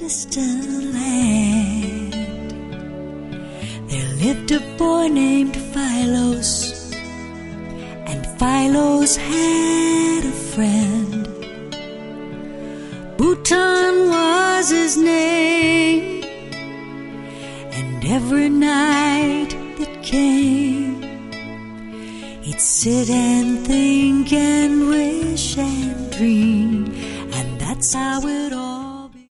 distant land. There lived a boy named Philos, and Philos had a friend. Bhutan was his name, and every night that came, he'd sit and think and wish and dream, and that's how it all